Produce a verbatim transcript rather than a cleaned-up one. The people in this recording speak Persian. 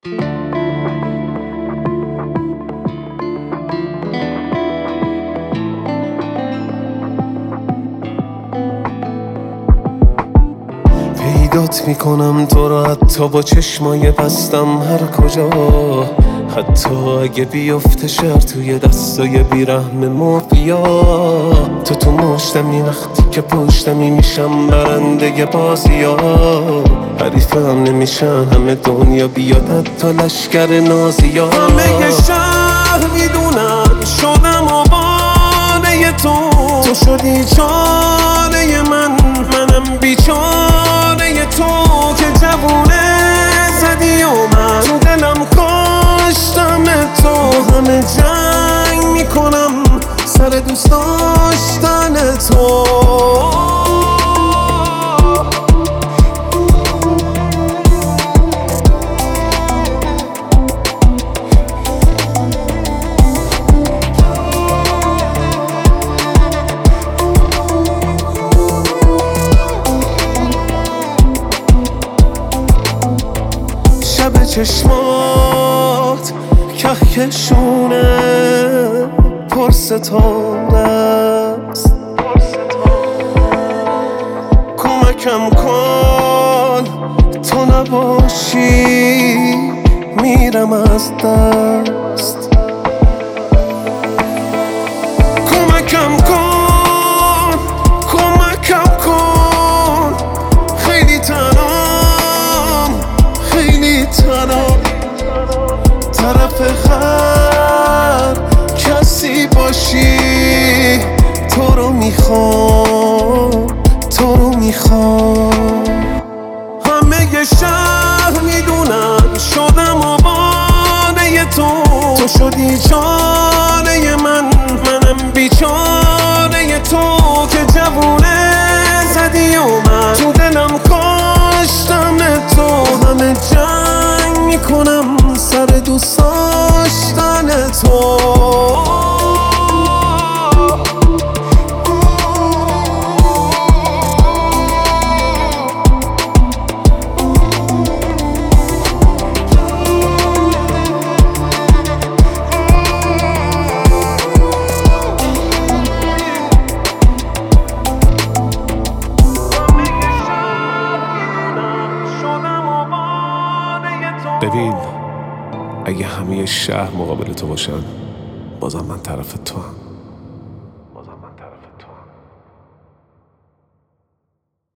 پیدات میکنم تو را حتی با چشمای بستم هر کجا، حتی اگه بیفته شهر توی دستای بیرحم مافیا. تو تو مشتمی وقتی که پشتمی میشم برنده بازی ها، حریفم نمیشن همه دنیا بیاد حتی لشکر نازی ها. همه شهر میدونم شدم آبانه تو، تو شدی چاره من، منم بیچاره تو که جوونه زدی و من تو دلم کاشتم تو. همه جنگ میکنم سر دوست داشتن تو. شب چشمات کهکشونه پر ستاره است، کمکم کن تو نباشی میرم از دست. کمکم کن کمکم کن خیلی تنام خیلی تنام، طرف هر کسی باشی تو رو میخوام تو رو میخوام. همه شهر میدونن شدم آبانه تو، تو شدی چاره من، منم بیچاره تو که جوونه زدی و من تو دلم کاشتم تو. همه جنگ میکنم سر دوست داشتن تو. ببین اگه همه شهر مقابل تو باشن بازم من طرف تو هم.